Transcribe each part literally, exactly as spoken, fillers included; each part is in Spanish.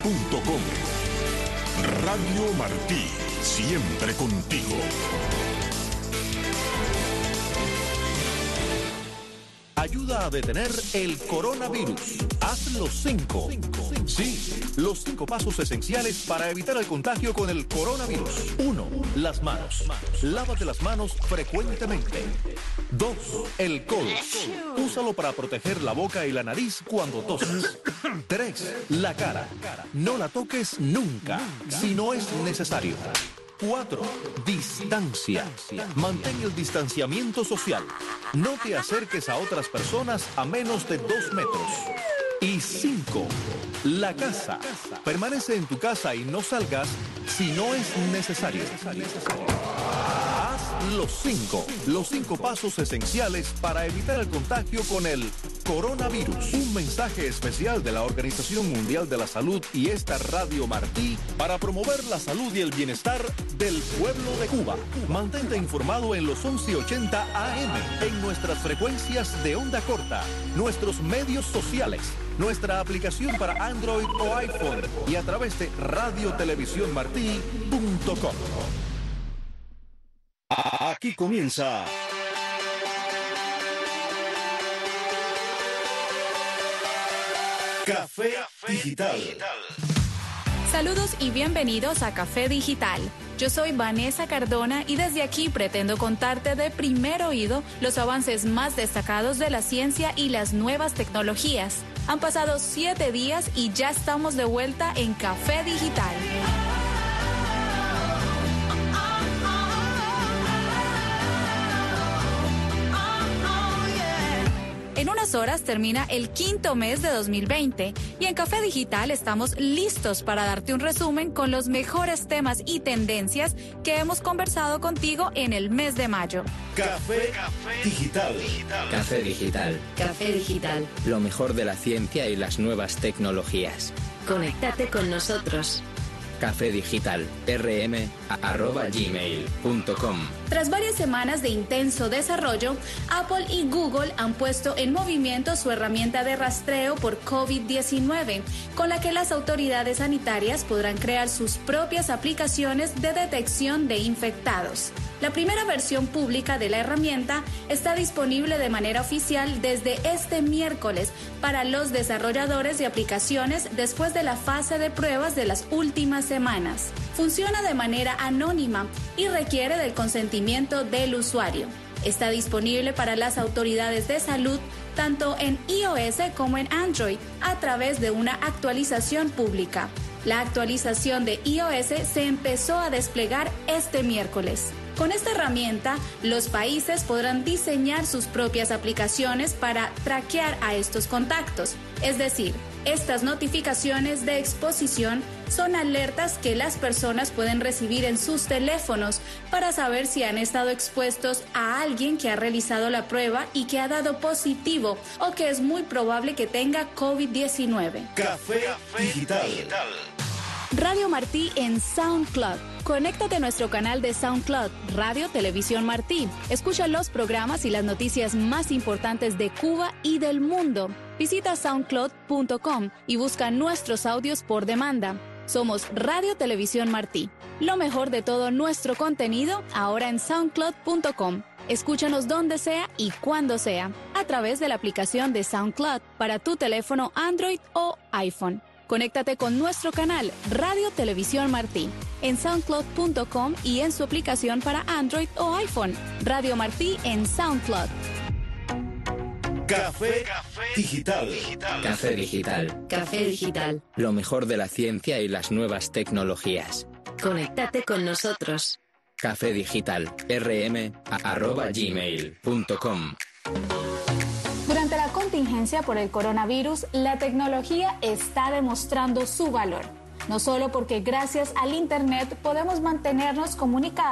punto com. Radio Martí, siempre contigo. Ayuda a detener el coronavirus. Haz los cinco. Sí, los cinco pasos esenciales para evitar el contagio con el coronavirus. Uno, las manos. Lávate las manos frecuentemente. Dos, el codo. Úsalo para proteger la boca y la nariz cuando toses. Tres, la cara. No la toques nunca, si no es necesario. Cuatro, distancia. Mantén el distanciamiento social. No te acerques a otras personas a menos de dos metros. Y cinco, la casa. Permanece en tu casa y no salgas si no es necesario. Haz los cinco, los cinco pasos esenciales para evitar el contagio con el coronavirus. Un mensaje especial de la Organización Mundial de la Salud y esta Radio Martí para promover la salud y el bienestar del pueblo de Cuba. Mantente informado en los once ochenta A M, en nuestras frecuencias de onda corta, nuestros medios sociales, nuestra aplicación para Android o iPhone y a través de radio televisión martí punto com. Aquí comienza Café Digital. Saludos y bienvenidos a Café Digital. Yo soy Vanessa Cardona y desde aquí pretendo contarte de primer oído los avances más destacados de la ciencia y las nuevas tecnologías. Han pasado siete días y ya estamos de vuelta en Café Digital. En unas horas termina el quinto mes de dos mil veinte y en Café Digital estamos listos para darte un resumen con los mejores temas y tendencias que hemos conversado contigo en el mes de mayo. Café Digital. Café Digital. Café Digital. Lo mejor de la ciencia y las nuevas tecnologías. Conéctate con nosotros. Café Digital, rm arroba gmail punto com. Tras varias semanas de intenso desarrollo, Apple y Google han puesto en movimiento su herramienta de rastreo por COVID diecinueve, con la que las autoridades sanitarias podrán crear sus propias aplicaciones de detección de infectados. La primera versión pública de la herramienta está disponible de manera oficial desde este miércoles para los desarrolladores de aplicaciones después de la fase de pruebas de las últimas semanas. Funciona de manera anónima y requiere del consentimiento del usuario. Está disponible para las autoridades de salud tanto en iOS como en Android a través de una actualización pública. La actualización de iOS se empezó a desplegar este miércoles. Con esta herramienta, los países podrán diseñar sus propias aplicaciones para traquear a estos contactos. Es decir, estas notificaciones de exposición son alertas que las personas pueden recibir en sus teléfonos para saber si han estado expuestos a alguien que ha realizado la prueba y que ha dado positivo o que es muy probable que tenga COVID diecinueve. Café Digital. Radio Martí en SoundCloud. Conéctate a nuestro canal de SoundCloud, Radio Televisión Martí. Escucha los programas y las noticias más importantes de Cuba y del mundo. Visita soundcloud punto com y busca nuestros audios por demanda. Somos Radio Televisión Martí. Lo mejor de todo nuestro contenido ahora en soundcloud punto com. Escúchanos donde sea y cuando sea, a través de la aplicación de SoundCloud para tu teléfono Android o iPhone. Conéctate con nuestro canal Radio Televisión Martí en soundcloud punto com y en su aplicación para Android o iPhone. Radio Martí en SoundCloud. Café Digital. Café Digital. Café Digital. Lo mejor de la ciencia y las nuevas tecnologías. Conéctate con nosotros. Café Digital, rm arroba gmail punto com. Durante la contingencia por el coronavirus, la tecnología está demostrando su valor. No solo porque gracias al Internet podemos mantenernos comunicados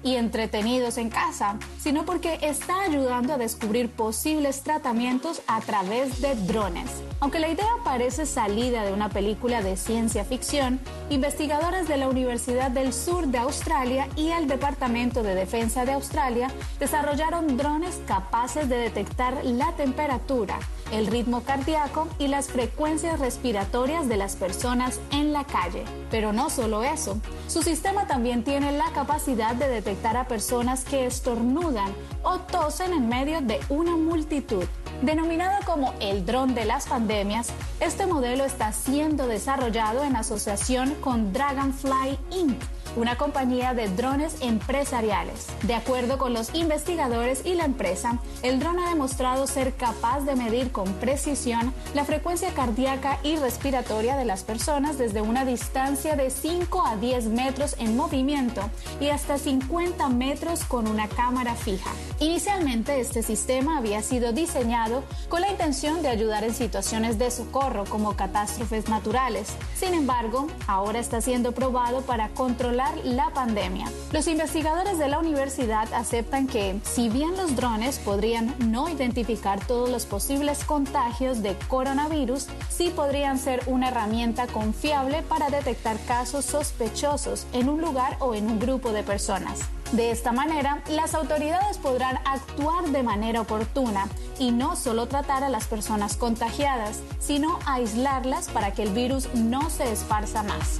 y entretenidos en casa, sino porque está ayudando a descubrir posibles tratamientos a través de drones. Aunque la idea parece salida de una película de ciencia ficción, investigadores de la Universidad del Sur de Australia y el Departamento de Defensa de Australia desarrollaron drones capaces de detectar la temperatura, el ritmo cardíaco y las frecuencias respiratorias de las personas en la calle. Pero no solo eso, su sistema también tiene la capacidad de detectar a personas que estornudan o tosen en medio de una multitud. Denominado como el dron de las pandemias, este modelo está siendo desarrollado en asociación con Dragonfly incorporated, una compañía de drones empresariales. De acuerdo con los investigadores y la empresa, el dron ha demostrado ser capaz de medir con precisión la frecuencia cardíaca y respiratoria de las personas desde una distancia de cinco a diez metros en movimiento y hasta cincuenta metros con una cámara fija. Inicialmente, este sistema había sido diseñado con la intención de ayudar en situaciones de socorro como catástrofes naturales. Sin embargo, ahora está siendo probado para controlar la pandemia. Los investigadores de la universidad aceptan que, si bien los drones podrían no identificar todos los posibles contagios de coronavirus, sí podrían ser una herramienta confiable para detectar casos sospechosos en un lugar o en un grupo de personas. De esta manera, las autoridades podrán actuar de manera oportuna y no solo tratar a las personas contagiadas, sino aislarlas para que el virus no se esparza más.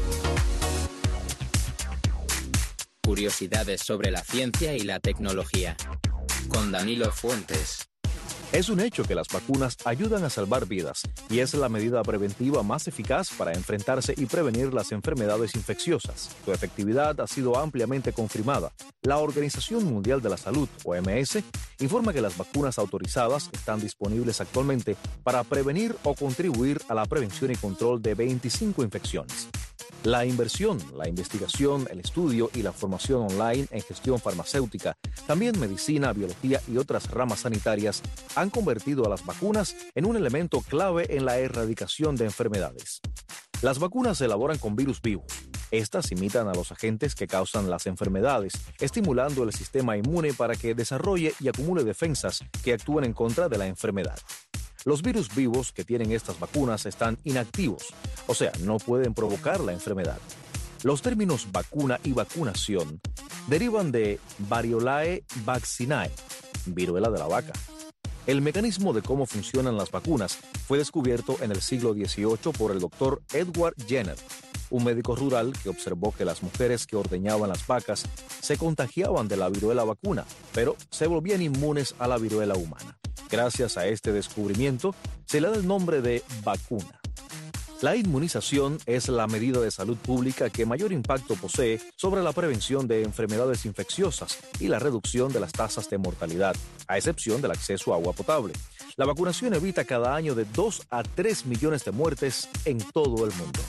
Curiosidades sobre la ciencia y la tecnología. Con Danilo Fuentes. Es un hecho que las vacunas ayudan a salvar vidas y es la medida preventiva más eficaz para enfrentarse y prevenir las enfermedades infecciosas. Su efectividad ha sido ampliamente confirmada. La Organización Mundial de la Salud, O M S, informa que las vacunas autorizadas están disponibles actualmente para prevenir o contribuir a la prevención y control de veinticinco infecciones. La inversión, la investigación, el estudio y la formación online en gestión farmacéutica, también medicina, biología y otras ramas sanitarias han convertido a las vacunas en un elemento clave en la erradicación de enfermedades. Las vacunas se elaboran con virus vivos. Estas imitan a los agentes que causan las enfermedades, estimulando el sistema inmune para que desarrolle y acumule defensas que actúen en contra de la enfermedad. Los virus vivos que tienen estas vacunas están inactivos, o sea, no pueden provocar la enfermedad. Los términos vacuna y vacunación derivan de Variolae vaccinae, viruela de la vaca. El mecanismo de cómo funcionan las vacunas fue descubierto en el siglo dieciocho por el doctor Edward Jenner, un médico rural que observó que las mujeres que ordeñaban las vacas se contagiaban de la viruela vacuna, pero se volvían inmunes a la viruela humana. Gracias a este descubrimiento, se le da el nombre de vacuna. La inmunización es la medida de salud pública que mayor impacto posee sobre la prevención de enfermedades infecciosas y la reducción de las tasas de mortalidad, a excepción del acceso a agua potable. La vacunación evita cada año de dos a tres millones de muertes en todo el mundo.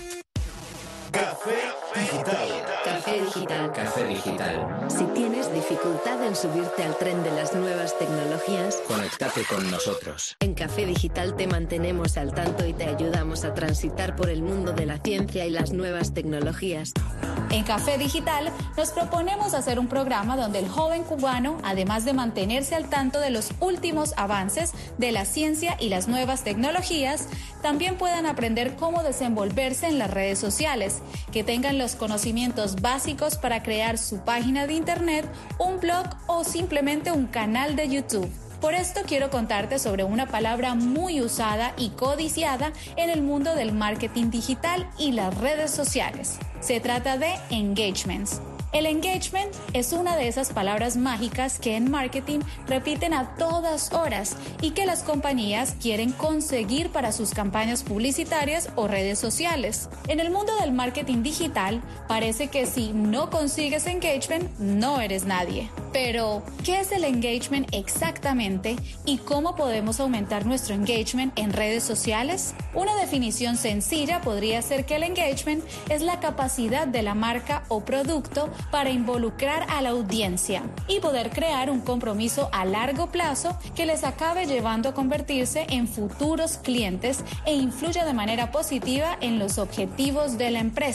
Café Digital. Café Digital. Café Digital. Si tienes dificultad en subirte al tren de las nuevas tecnologías, Conéctate con nosotros. en Café Digital te mantenemos al tanto y te ayudamos a transitar por el mundo de la ciencia y las nuevas tecnologías. En Café Digital nos proponemos hacer un programa donde el joven cubano, además de mantenerse al tanto de los últimos avances de la ciencia y las nuevas tecnologías, también puedan aprender cómo desenvolverse en las redes sociales, que tengan los conocimientos básicos para crear su página de internet, un blog o simplemente un canal de YouTube. Por esto quiero contarte sobre una palabra muy usada y codiciada en el mundo del marketing digital y las redes sociales. Se trata de engagements. El engagement es una de esas palabras mágicas que en marketing repiten a todas horas y que las compañías quieren conseguir para sus campañas publicitarias o redes sociales. En el mundo del marketing digital, parece que si no consigues engagement, no eres nadie. Pero, ¿qué es el engagement exactamente y cómo podemos aumentar nuestro engagement en redes sociales? Una definición sencilla podría ser que el engagement es la capacidad de la marca o producto para involucrar a la audiencia y poder crear un compromiso a largo plazo que les acabe llevando a convertirse en futuros clientes e influya de manera positiva en los objetivos de la empresa.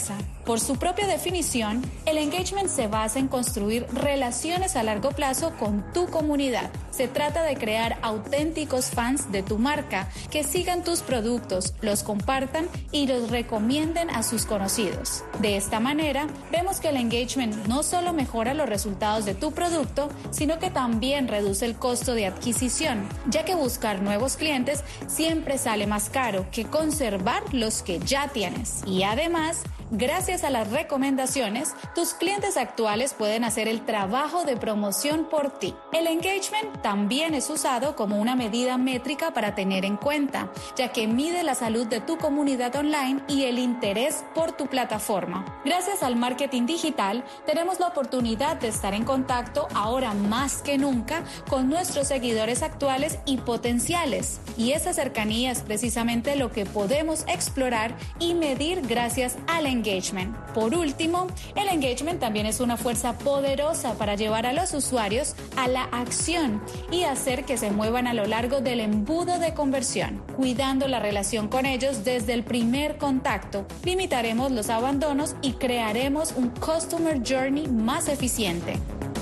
Por su propia definición, el engagement se basa en construir relaciones a largo plazo con tu comunidad. Se trata de crear auténticos fans de tu marca que sigan tus productos, los compartan y los recomienden a sus conocidos. De esta manera, vemos que el engagement no solo mejora los resultados de tu producto, sino que también reduce el costo de adquisición, ya que buscar nuevos clientes siempre sale más caro que conservar los que ya tienes. Y además, gracias a las recomendaciones, tus clientes actuales pueden hacer el trabajo de promoción por ti. El engagement también es usado como una medida métrica para tener en cuenta, ya que mide la salud de tu comunidad online y el interés por tu plataforma. Gracias al marketing digital, tenemos la oportunidad de estar en contacto ahora más que nunca con nuestros seguidores actuales y potenciales. Y esa cercanía es precisamente lo que podemos explorar y medir gracias al engagement. Por último, el engagement también es una fuerza poderosa para llevar a los usuarios a la acción y hacer que se muevan a lo largo del embudo de conversión. Cuidando la relación con ellos desde el primer contacto, limitaremos los abandonos y crearemos un Customer Journey más eficiente.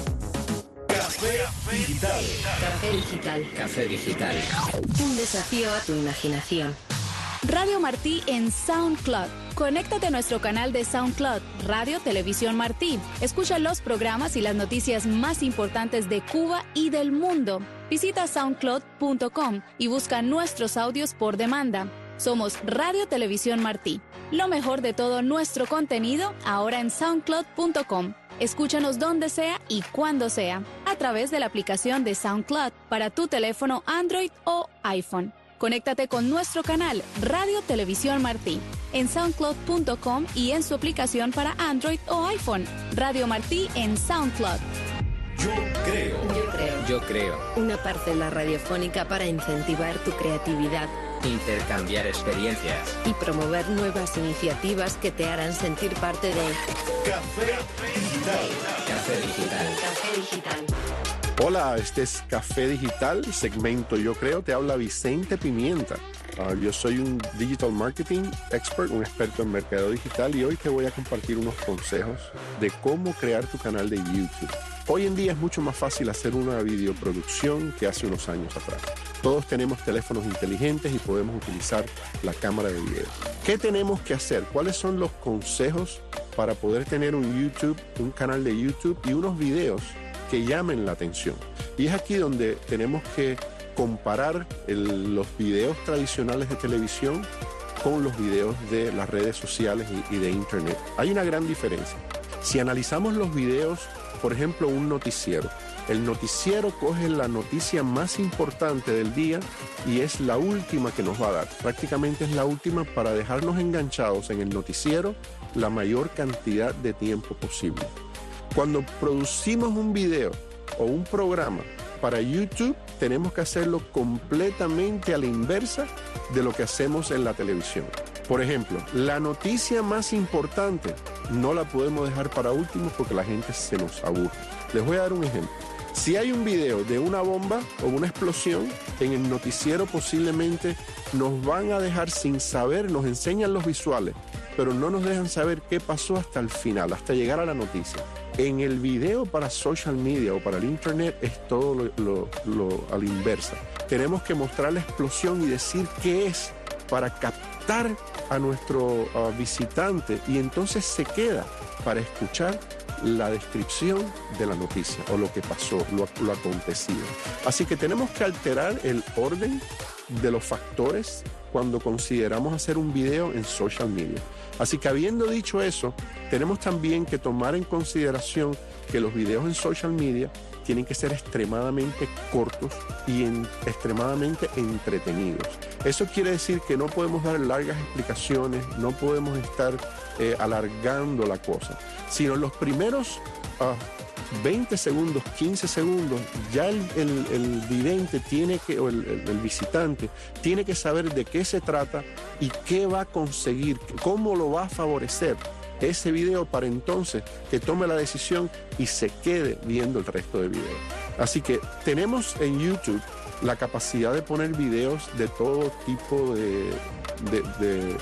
Café Digital. Café Digital. Café Digital. Un desafío a tu imaginación. Radio Martí en SoundCloud. Conéctate a nuestro canal de SoundCloud, Radio Televisión Martí. Escucha los programas y las noticias más importantes de Cuba y del mundo. Visita soundcloud punto com y busca nuestros audios por demanda. Somos Radio Televisión Martí. Lo mejor de todo nuestro contenido ahora en soundcloud punto com. Escúchanos donde sea y cuando sea, a través de la aplicación de SoundCloud para tu teléfono Android o iPhone. Conéctate con nuestro canal Radio Televisión Martí en soundcloud punto com y en su aplicación para Android o iPhone. Radio Martí en SoundCloud. Yo creo. Yo creo. Yo creo. Una parcela radiofónica para incentivar tu creatividad Intercambiar experiencias. y promover nuevas iniciativas que te harán sentir parte de Café Digital. Café Digital. Café Digital. Hola, este es Café Digital, segmento Yo Creo, te habla Vicente Pimienta. Uh, yo soy un Digital Marketing Expert, un experto en mercado digital y hoy te voy a compartir unos consejos de cómo crear tu canal de YouTube. Hoy en día es mucho más fácil hacer una videoproducción que hace unos años atrás. Todos tenemos teléfonos inteligentes y podemos utilizar la cámara de video. ¿Qué tenemos que hacer? ¿Cuáles son los consejos para poder tener un YouTube, un canal de YouTube y unos videos que llamen la atención? Y es aquí donde tenemos que comparar el- los videos tradicionales de televisión con los videos de las redes sociales y, y de internet. Hay una gran diferencia. Si analizamos los videos, por ejemplo, un noticiero, el noticiero coge la noticia más importante del día y es la última que nos va a dar. Prácticamente es la última para dejarnos enganchados en el noticiero la mayor cantidad de tiempo posible. Cuando producimos un video o un programa para YouTube, tenemos que hacerlo completamente a la inversa de lo que hacemos en la televisión. Por ejemplo, la noticia más importante no la podemos dejar para último porque la gente se nos aburre. Les voy a dar un ejemplo. Si hay un video de una bomba o una explosión, en el noticiero posiblemente nos van a dejar sin saber, nos enseñan los visuales, pero no nos dejan saber qué pasó hasta el final, hasta llegar a la noticia. En el video para social media o para el internet es todo lo, lo, lo a la inversa. Tenemos que mostrar la explosión y decir qué es para captar a nuestro uh, visitante y entonces se queda para escuchar la descripción de la noticia o lo que pasó, lo, lo acontecido. Así que tenemos que alterar el orden de los factores cuando consideramos hacer un video en social media. Así que habiendo dicho eso, tenemos también que tomar en consideración que los videos en social media tienen que ser extremadamente cortos y en, extremadamente entretenidos. Eso quiere decir que no podemos dar largas explicaciones, no podemos estar eh, alargando la cosa, sino los primeros uh, veinte segundos, quince segundos, ya el, el, el vidente tiene que, o el, el, el visitante tiene que saber de qué se trata y qué va a conseguir, cómo lo va a favorecer ese video para entonces que tome la decisión y se quede viendo el resto del video. Así que tenemos en YouTube la capacidad de poner videos de todo tipo de, de, de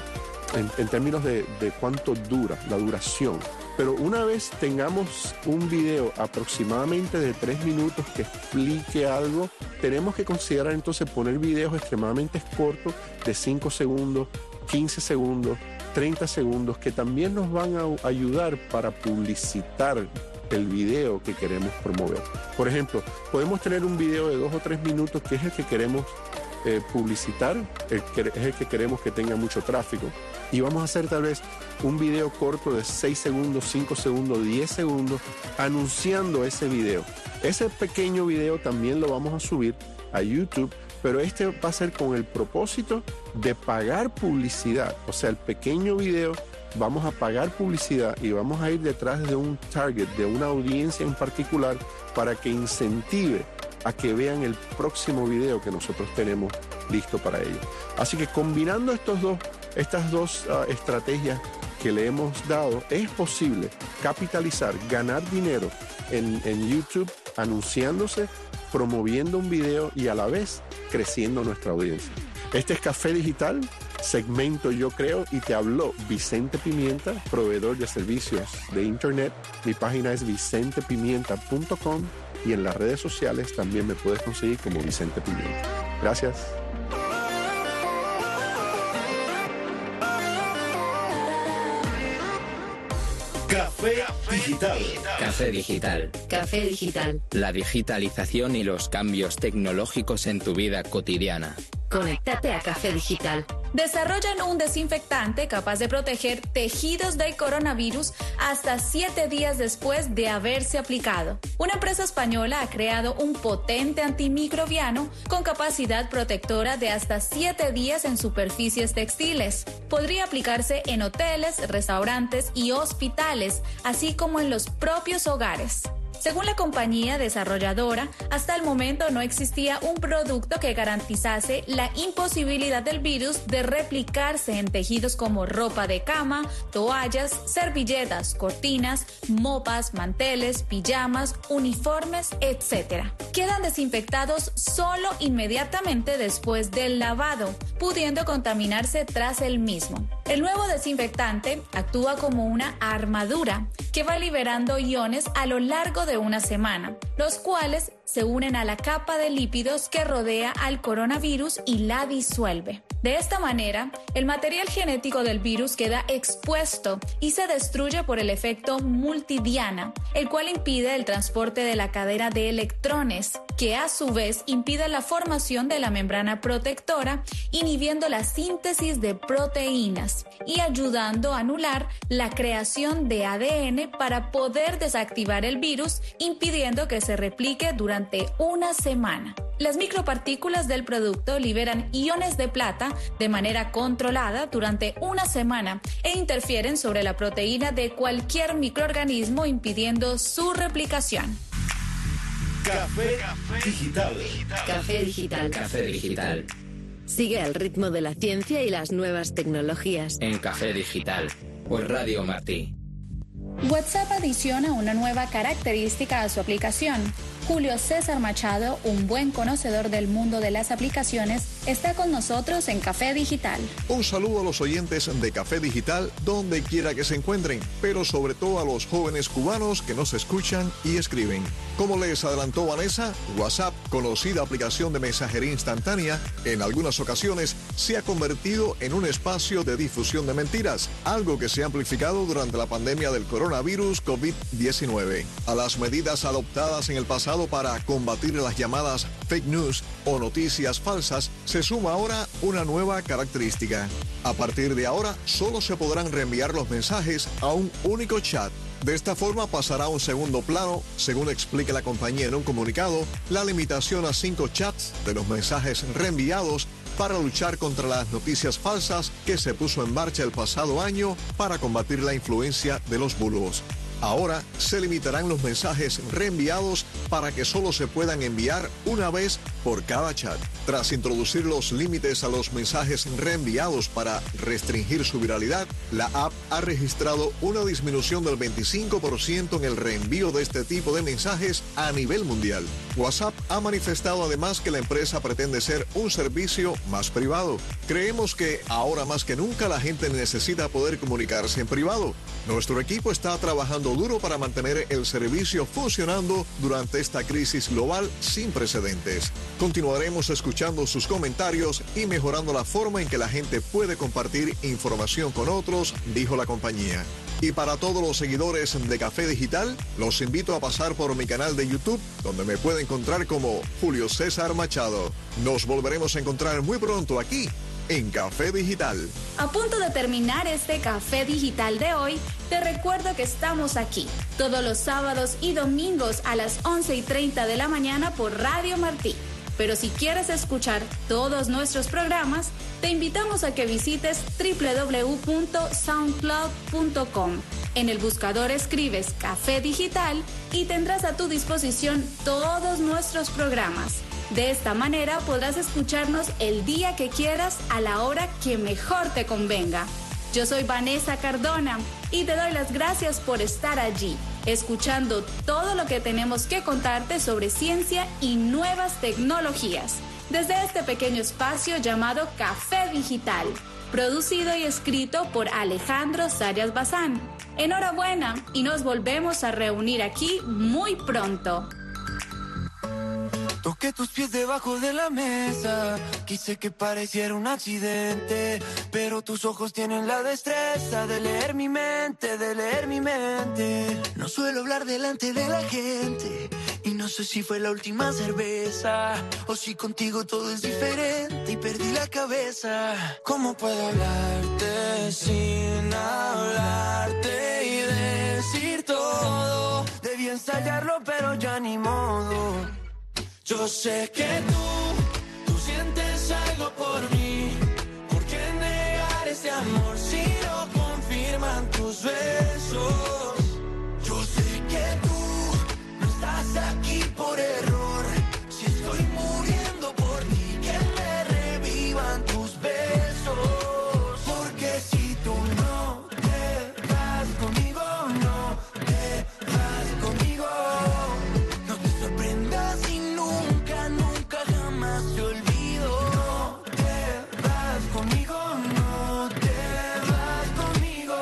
en, en términos de, de cuánto dura, la duración. Pero una vez tengamos un video aproximadamente de tres minutos que explique algo, tenemos que considerar entonces poner videos extremadamente cortos de cinco segundos, quince segundos, treinta segundos, que también nos van a ayudar para publicitar el video que queremos promover. Por ejemplo, podemos tener un video de dos o tres minutos que es el que queremos eh, publicitar, el que, es el que queremos que tenga mucho tráfico. Y vamos a hacer tal vez un video corto de seis segundos, cinco segundos, diez segundos, anunciando ese video. Ese pequeño video también lo vamos a subir a YouTube, pero este va a ser con el propósito de pagar publicidad. O sea, el pequeño video vamos a pagar publicidad y vamos a ir detrás de un target, de una audiencia en particular, para que incentive a que vean el próximo video que nosotros tenemos listo para ellos. Así que combinando estos dos, estas dos uh, estrategias que le hemos dado, es posible capitalizar, ganar dinero en, en YouTube, anunciándose, promoviendo un video y a la vez creciendo nuestra audiencia. Este es Café Digital, segmento Yo Creo, y te habló Vicente Pimienta, proveedor de servicios de Internet. Mi página es vicente pimienta punto com y en las redes sociales también me puedes conseguir como Vicente Pimienta. Gracias. Café Digital. Café Digital. Café Digital. La digitalización y los cambios tecnológicos en tu vida cotidiana. Conéctate a Café Digital. Desarrollan un desinfectante capaz de proteger tejidos del coronavirus hasta siete días después de haberse aplicado. Una empresa española ha creado un potente antimicrobiano con capacidad protectora de hasta siete días en superficies textiles. Podría aplicarse en hoteles, restaurantes y hospitales, así como en los propios hogares. Según la compañía desarrolladora, hasta el momento no existía un producto que garantizase la imposibilidad del virus de replicarse en tejidos como ropa de cama, toallas, servilletas, cortinas, mopas, manteles, pijamas, uniformes, etcétera. Quedan desinfectados solo inmediatamente después del lavado, pudiendo contaminarse tras el mismo. El nuevo desinfectante actúa como una armadura que va liberando iones a lo largo de una semana, los cuales se unen a la capa de lípidos que rodea al coronavirus y la disuelve. De esta manera, el material genético del virus queda expuesto y se destruye por el efecto multidiana, el cual impide el transporte de la cadena de electrones, que a su vez impide la formación de la membrana protectora, inhibiendo la síntesis de proteínas y ayudando a anular la creación de A D N para poder desactivar el virus, impidiendo que se replique durante una semana. Las micropartículas del producto liberan iones de plata de manera controlada durante una semana e interfieren sobre la proteína de cualquier microorganismo, impidiendo su replicación. Café Digital. Café Digital. Café Digital. Sigue al ritmo de la ciencia y las nuevas tecnologías. En Café Digital. Por Radio Martí. WhatsApp adiciona una nueva característica a su aplicación. Julio César Machado, un buen conocedor del mundo de las aplicaciones, está con nosotros en Café Digital. Un saludo a los oyentes de Café Digital, donde quiera que se encuentren, pero sobre todo a los jóvenes cubanos que nos escuchan y escriben. Como les adelantó Vanessa, WhatsApp, conocida aplicación de mensajería instantánea, en algunas ocasiones se ha convertido en un espacio de difusión de mentiras, algo que se ha amplificado durante la pandemia del coronavirus COVID diecinueve. A las medidas adoptadas en el pasado para combatir las llamadas fake news o noticias falsas, se suma ahora una nueva característica. A partir de ahora, solo se podrán reenviar los mensajes a un único chat. De esta forma pasará a un segundo plano, según explica la compañía en un comunicado, la limitación a cinco chats de los mensajes reenviados para luchar contra las noticias falsas que se puso en marcha el pasado año para combatir la influencia de los bulos. Ahora se limitarán los mensajes reenviados para que solo se puedan enviar una vez por cada chat. Tras introducir los límites a los mensajes reenviados para restringir su viralidad, la app ha registrado una disminución del veinticinco por ciento en el reenvío de este tipo de mensajes a nivel mundial. WhatsApp ha manifestado además que la empresa pretende ser un servicio más privado. Creemos que ahora más que nunca la gente necesita poder comunicarse en privado. Nuestro equipo está trabajando duro para mantener el servicio funcionando durante esta crisis global sin precedentes. Continuaremos escuchando sus comentarios y mejorando la forma en que la gente puede compartir información con otros, dijo la compañía. Y para todos los seguidores de Café Digital, los invito a pasar por mi canal de YouTube, donde me puede encontrar como Julio César Machado. Nos volveremos a encontrar muy pronto aquí en Café Digital. A punto de terminar este Café Digital de hoy, te recuerdo que estamos aquí todos los sábados y domingos a las once y treinta de la mañana por Radio Martí. Pero si quieres escuchar todos nuestros programas, te invitamos a que visites doble u doble u doble u punto soundcloud punto com. En el buscador escribes Café Digital y tendrás a tu disposición todos nuestros programas. De esta manera podrás escucharnos el día que quieras a la hora que mejor te convenga. Yo soy Vanessa Cardona y te doy las gracias por estar allí, escuchando todo lo que tenemos que contarte sobre ciencia y nuevas tecnologías, desde este pequeño espacio llamado Café Digital, producido y escrito por Alejandro Sayas Bazán. Enhorabuena y nos volvemos a reunir aquí muy pronto. Toqué tus pies debajo de la mesa, quise que pareciera un accidente, pero tus ojos tienen la destreza de leer mi mente, de leer mi mente. No suelo hablar delante de la gente, y no sé si fue la última cerveza, o si contigo todo es diferente y perdí la cabeza. ¿Cómo puedo hablarte sin hablarte y decir todo? Debí ensayarlo pero ya ni modo. Yo sé que tú, tú sientes algo por mí. ¿Por qué negar este amor si lo confirman tus besos? Yo sé que tú no estás aquí por error. Si estoy muriendo por ti, que me revivan tus besos. Porque si tú no te vas conmigo, no te vas conmigo. No te sorprendas si nunca, nunca jamás te olvido. No te vas conmigo, no te vas conmigo.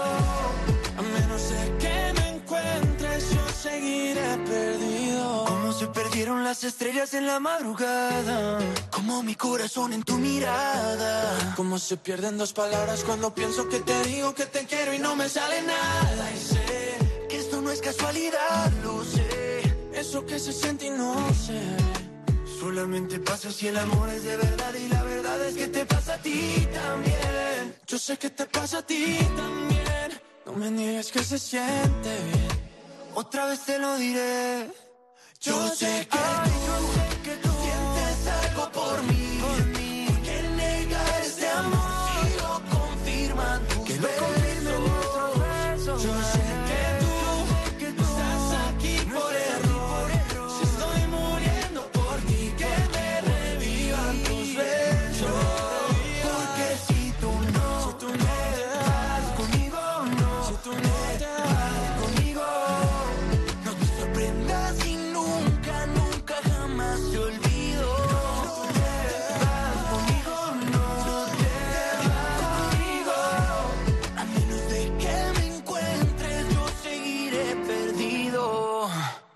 A menos de que me encuentres, yo seguiré perdido. Como se perdieron las estrellas en la madrugada, como mi corazón en tu mirada. Como se pierden dos palabras cuando pienso que te digo que te quiero y no me sale nada. Y sé que esto no es casualidad, lo sé. Eso que se siente y no sé, solamente pasa si el amor es de verdad, y la verdad es que te pasa a ti también. Yo sé que te pasa a ti también. No me niegues que se siente bien. Otra vez te lo diré. Yo, yo sé que ay, tú, yo sé que tú sientes algo por mí. Por mí. ¿Por qué negar este amor si lo confirman tus que besos? Lo confirman nuestros besos. Yo sé que tú, que tú estás aquí no por error. error. Si estoy muriendo por ti, que me revivan tus besos. Porque si tú no, si tú no te vas conmigo, no, si tú no te vas conmigo, no te sorprendas si nunca, nunca jamás te olvido. No te vas conmigo, no te vas conmigo. A menos de que me encuentres, yo seguiré perdido.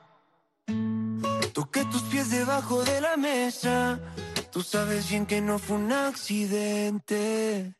Toqué tus pies debajo de la mesa, tú sabes bien que no fue un accidente.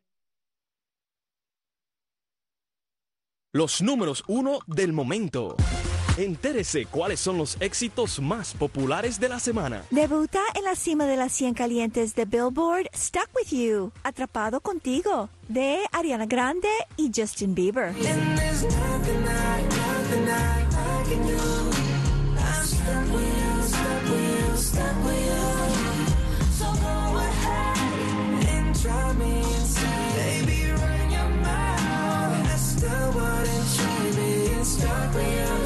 Los números uno del momento. Entérese cuáles son los éxitos más populares de la semana. Debuta en la cima de las cien calientes de Billboard, Stuck With You, Atrapado Contigo, de Ariana Grande y Justin Bieber. And there's nothing I, nothing I, I can do. I'm stuck with you, stuck with you, stuck with you. So go ahead and drive me insane. Baby, run your mouth. I still wouldn't try being stuck with you.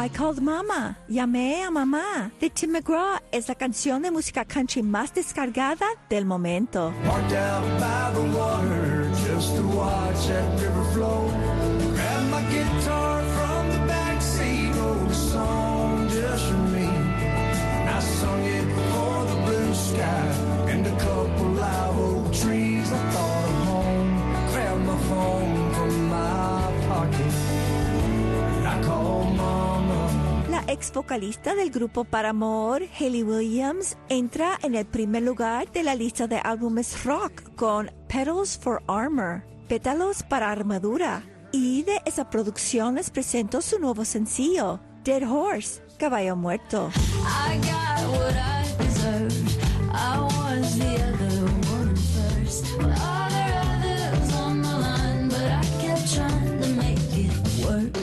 I Called Mama, Llamé a Mamá, de Tim McGraw, es la canción de música country más descargada del momento. Parked out by the water just to watch that river flow. Grab my guitar from the backseat, wrote a song just for me. I sung it for the blue sky and a couple live oak trees. I thought of home, grabbed my phone from my pocket. I called Mama. La ex vocalista del grupo Paramore, Hayley Williams, entra en el primer lugar de la lista de álbumes rock con Petals for Armor, Pétalos para Armadura. Y de esa producción les presento su nuevo sencillo, Dead Horse, Caballo Muerto. I got what I deserved. I was the other one first. Well, all there others on the line, but I kept trying to make it work.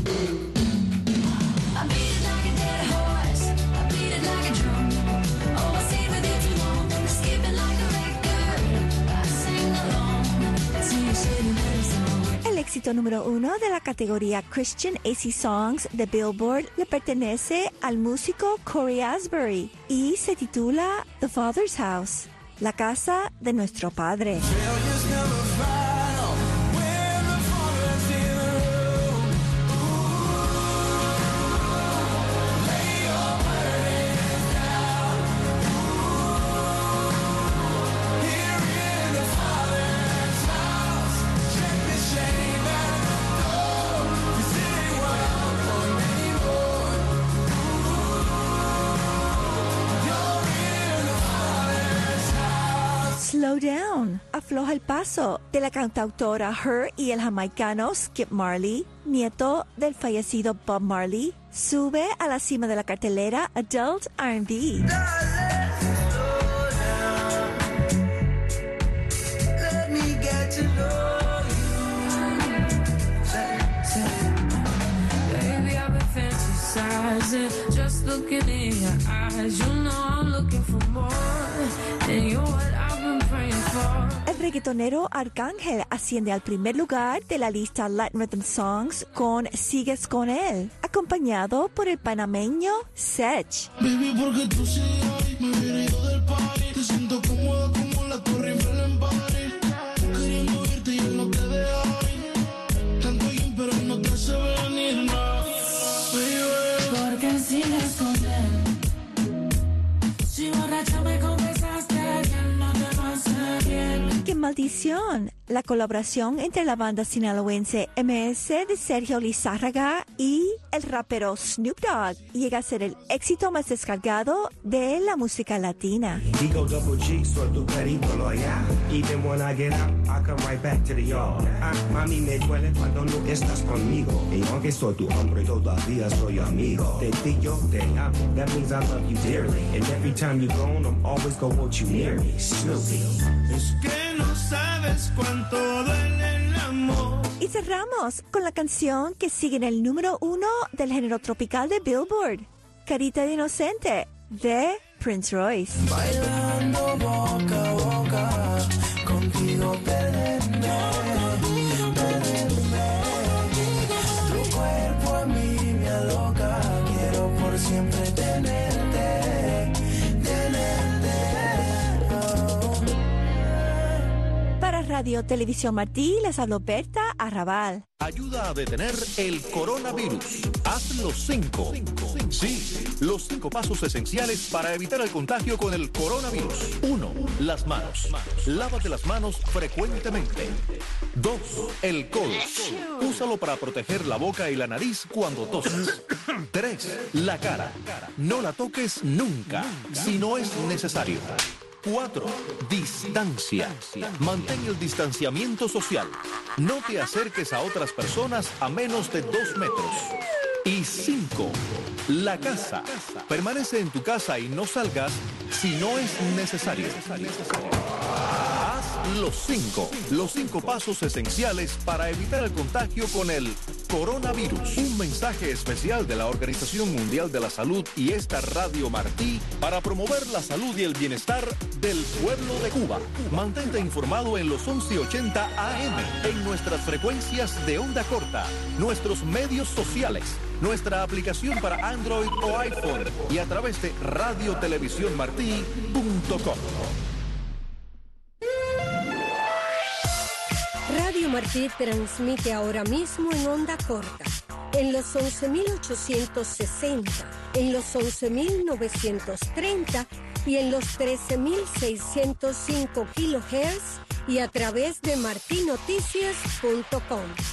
I beat it like a dead horse. I beat it like a drum. Oh, I stayed with you too long. Skipping like a record. I sing along to your shitty little song. El éxito número uno de la categoría Christian A C Songs de Billboard le pertenece al músico Corey Asbury y se titula The Father's House, la casa de nuestro padre. Failures never final when the father's in the room. Ooh, lay your burdens down. Ooh, here in the father's house, check the shame at the door. 'Cause it ain't welcome anymore. Ooh, you're in the father's house. Slow Down, afloja el paso, de la cantautora Her y el jamaicano Skip Marley, nieto del fallecido Bob Marley, sube a la cima de la cartelera Adult R and B. Let me get to know you. Baby, I've been fantasizing, just looking in your eyes. You know I'm looking for more, and you're what I've been praying for. El reggaetonero Arcángel asciende al primer lugar de la lista Latin Rhythm Songs con Sigues con él, acompañado por el panameño Sech. Baby, porque tú sí hoy me hubiera ido del party. Te siento cómoda como la Torre Eiffel en París. Queriendo verte y en lo que de hoy. Tanto bien, pero no te hace venir, no. Baby. Porque sigues con él. Si borracha me confesaste que no te va a hacer bien. ¡Qué maldición! La colaboración entre la banda sinaloense M S de Sergio Lizárraga y el rapero Snoop Dogg llega a ser el éxito más descargado de la música latina. Digo double G, soy tu perito loyal. Even when I get out, I come right back to the yard. Ah, mami, me duele cuando no estás conmigo. Y aunque soy tu hombre, todavía soy amigo. Te digo te amo, that means I love you dearly. And every time you're gone, I'm always gonna want you near me. Snoopy. Es que no sabes cuánto duele el amor. Y cerramos con la canción que sigue en el número uno del género tropical de Billboard, Carita de Inocente, de Prince Royce. Bailando boca a boca, contigo perderme, perderme. Tu cuerpo a mí me aloca, quiero por siempre tenerte, tenerte. Para Radio Televisión Martí, les habló Berta Arrabal. Ayuda a detener el coronavirus. Haz los cinco. Sí, los cinco pasos esenciales para evitar el contagio con el coronavirus. Uno, las manos. Lávate las manos frecuentemente. Dos, el codo. Úsalo para proteger la boca y la nariz cuando tosas. Tres, la cara. No la toques nunca, si no es necesario. Cuatro, distancia. Mantén el distanciamiento social. No te acerques a otras personas a menos de dos metros. Y cinco, la casa. Permanece en tu casa y no salgas si no es necesario. Haz los cinco, los cinco pasos esenciales para evitar el contagio con el coronavirus. Un mensaje especial de la Organización Mundial de la Salud y esta Radio Martí para promover la salud y el bienestar del pueblo de Cuba. Mantente informado en los once ochenta A M, en nuestras frecuencias de onda corta, nuestros medios sociales, nuestra aplicación para Android o iPhone y a través de radio televisión martí punto com. Radio Martí transmite ahora mismo en onda corta, en los once mil ochocientos sesenta, en los once mil novecientos treinta y en los trece mil seiscientos cinco kilohertz y a través de martinoticias punto com.